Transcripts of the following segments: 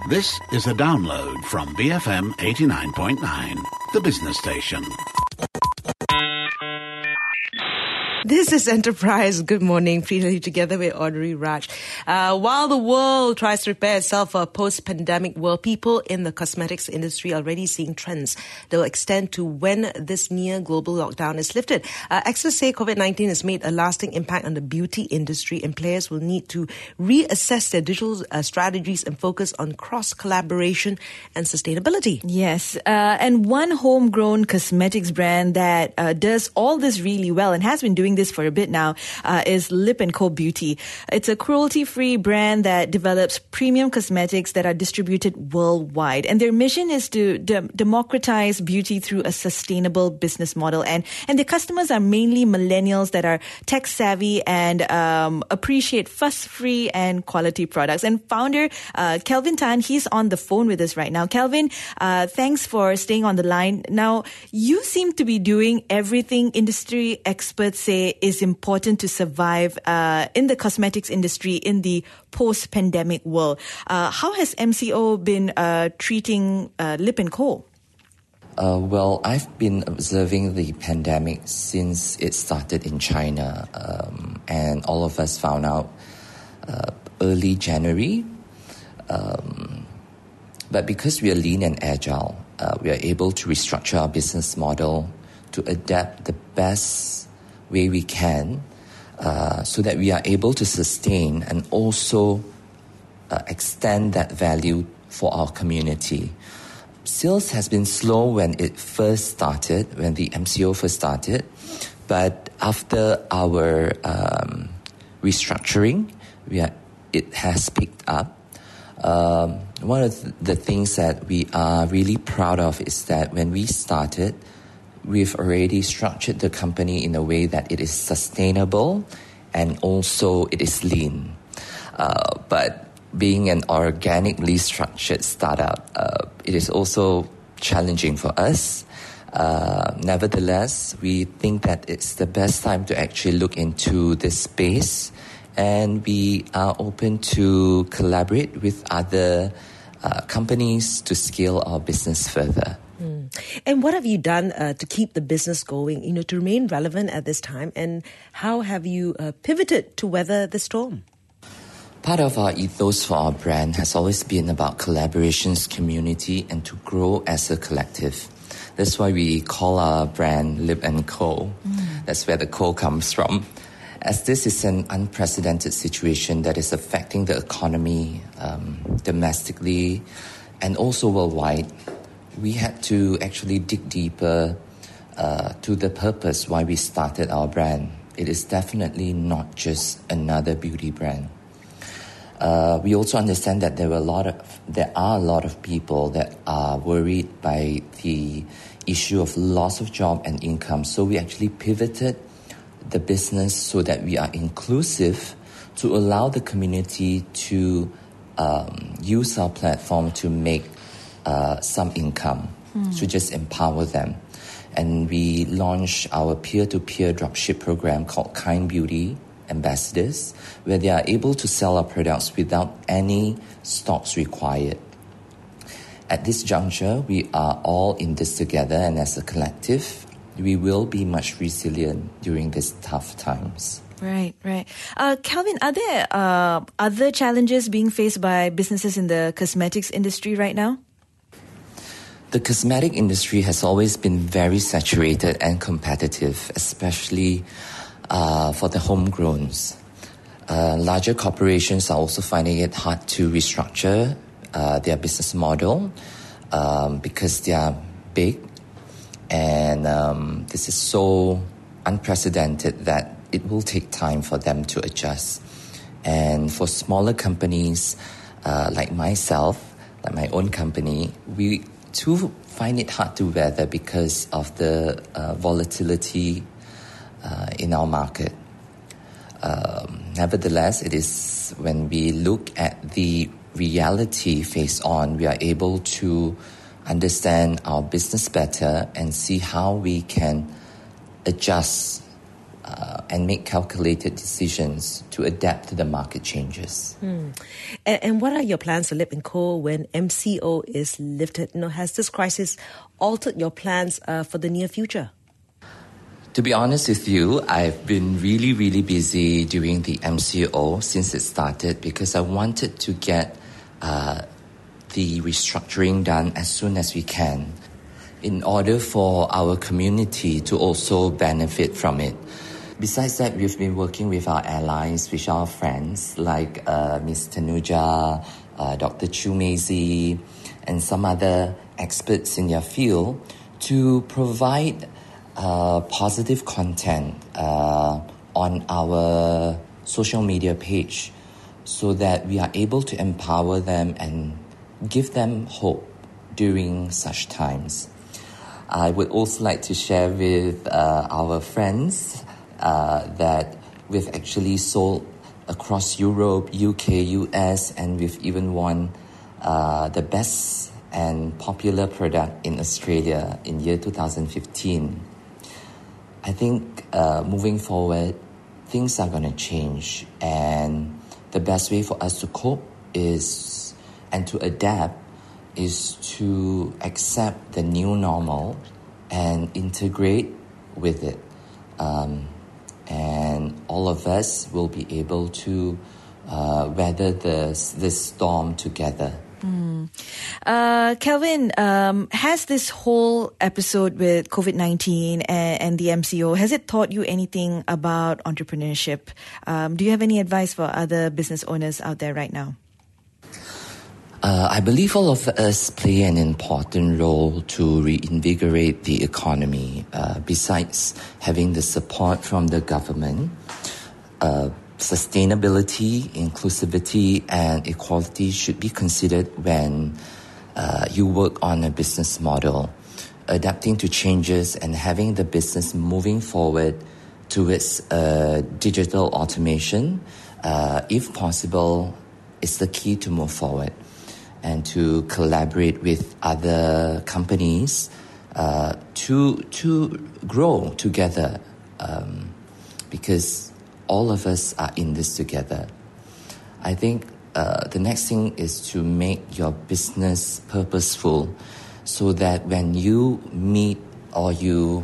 This is a download from BFM 89.9, the business station. This is Enterprise. Good morning. Preetali together with Audrey Raj. While the world tries to prepare itself for a post-pandemic world, people in the cosmetics industry are already seeing trends that will extend to when this near global lockdown is lifted. Experts say COVID-19 has made a lasting impact on the beauty industry, and players will need to reassess their digital strategies and focus on cross-collaboration and sustainability. Yes, and one homegrown cosmetics brand that does all this really well and has been doing this for a bit now is Lip & Co Beauty. It's a cruelty-free brand that develops premium cosmetics that are distributed worldwide. And their mission is to democratize beauty through a sustainable business model. And their customers are mainly millennials that are tech-savvy and appreciate fuss-free and quality products. And founder Kelvin Tan, he's on the phone with us right now. Kelvin, thanks for staying on the line. Now, you seem to be doing everything industry experts say is important to survive in the cosmetics industry in the post-pandemic world. How has MCO been treating Lip & Co? Well, I've been observing the pandemic since it started in China, and all of us found out early January. But because we are lean and agile, we are able to restructure our business model to adapt the best way we can so that we are able to sustain and also extend that value for our community. Sales has been slow when it first started, when the MCO first started, but after our restructuring, it has picked up. One of the things that we are really proud of is that when we started, we've already structured the company in a way that it is sustainable and also it is lean. But being an organically structured startup, it is also challenging for us. Nevertheless, we think that it's the best time to actually look into this space, and we are open to collaborate with other companies to scale our business further. And what have you done to keep the business going, to remain relevant at this time? And how have you pivoted to weather the storm? Part of our ethos for our brand has always been about collaborations, community, and to grow as a collective. That's why we call our brand Lip & Co. That's where the co comes from. As this is an unprecedented situation that is affecting the economy domestically and also worldwide, we had to actually dig deeper to the purpose why we started our brand. It is definitely not just another beauty brand. We also understand that there are a lot of people that are worried by the issue of loss of job and income. So we actually pivoted the business so that we are inclusive to allow the community to use our platform to make some income, to just empower them. And we launched our peer-to-peer dropship program called Kind Beauty Ambassadors, where they are able to sell our products without any stocks required. At this juncture, we are all in this together, and as a collective, we will be much resilient during these tough times. Right. Kelvin, are there other challenges being faced by businesses in the cosmetics industry right now? The cosmetic industry has always been very saturated and competitive, especially for the homegrowns. Larger corporations are also finding it hard to restructure their business model because they are big, and this is so unprecedented that it will take time for them to adjust. And for smaller companies like myself, like my own company, we too find it hard to weather because of the volatility in our market. Nevertheless, it is when we look at the reality face on, we are able to understand our business better and see how we can adjust and make calculated decisions to adapt to the market changes. And what are your plans for Lip & Co. when MCO is lifted? Has this crisis altered your plans for the near future? To be honest with you, I've been really, really busy during the MCO since it started because I wanted to get the restructuring done as soon as we can in order for our community to also benefit from it. Besides that, we've been working with our allies, with our friends like Ms. Tanuja, Dr. Chu Meizi, and some other experts in their field to provide positive content on our social media page so that we are able to empower them and give them hope during such times. I would also like to share with our friends that we've actually sold across Europe, UK, US, and we've even won the best and popular product in Australia in year 2015. I think moving forward, things are going to change, and the best way for us to cope is and to adapt is to accept the new normal and integrate with it. And all of us will be able to weather this storm together. Kelvin, has this whole episode with COVID-19 and the MCO, has it taught you anything about entrepreneurship? Do you have any advice for other business owners out there right now? I believe all of us play an important role to reinvigorate the economy. Besides having the support from the government, sustainability, inclusivity, and equality should be considered when you work on a business model. Adapting to changes and having the business moving forward towards digital automation, if possible, is the key to move forward. And to collaborate with other companies to grow together, because all of us are in this together. I think the next thing is to make your business purposeful so that when you meet or you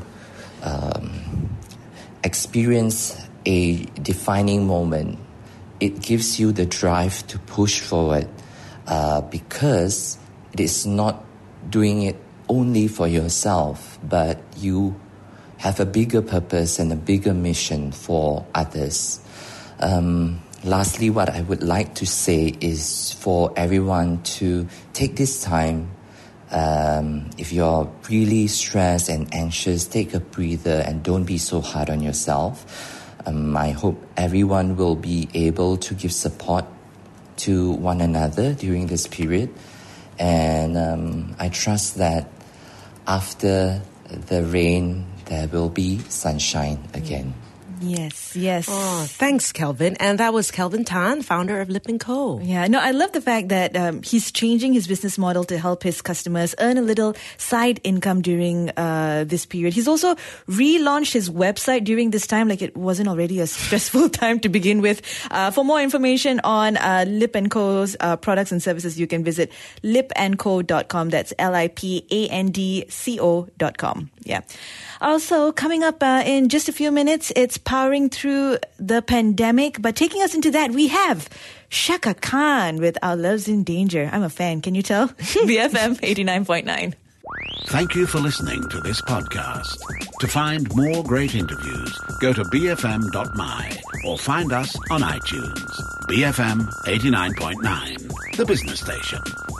experience a defining moment, it gives you the drive to push forward. Because it is not doing it only for yourself, but you have a bigger purpose and a bigger mission for others. Lastly, what I would like to say is for everyone to take this time. If you're really stressed and anxious, take a breather and don't be so hard on yourself. I hope everyone will be able to give support to one another during this period, and I trust that after the rain there will be sunshine again. Yes. Oh, thanks, Kelvin. And that was Kelvin Tan, founder of Lip & Co. Yeah, no, I love the fact that he's changing his business model to help his customers earn a little side income during this period. He's also relaunched his website during this time, like it wasn't already a stressful time to begin with. For more information on Lip & Co.'s products and services, you can visit lipandco.com. That's lipandco.com. Yeah. Also, coming up in just a few minutes, it's powering through the pandemic. But taking us into that, we have Chaka Khan with Our Love's in Danger. I'm a fan, can you tell? BFM 89.9. Thank you for listening to this podcast. To find more great interviews, go to bfm.my or find us on iTunes. BFM 89.9, the business station.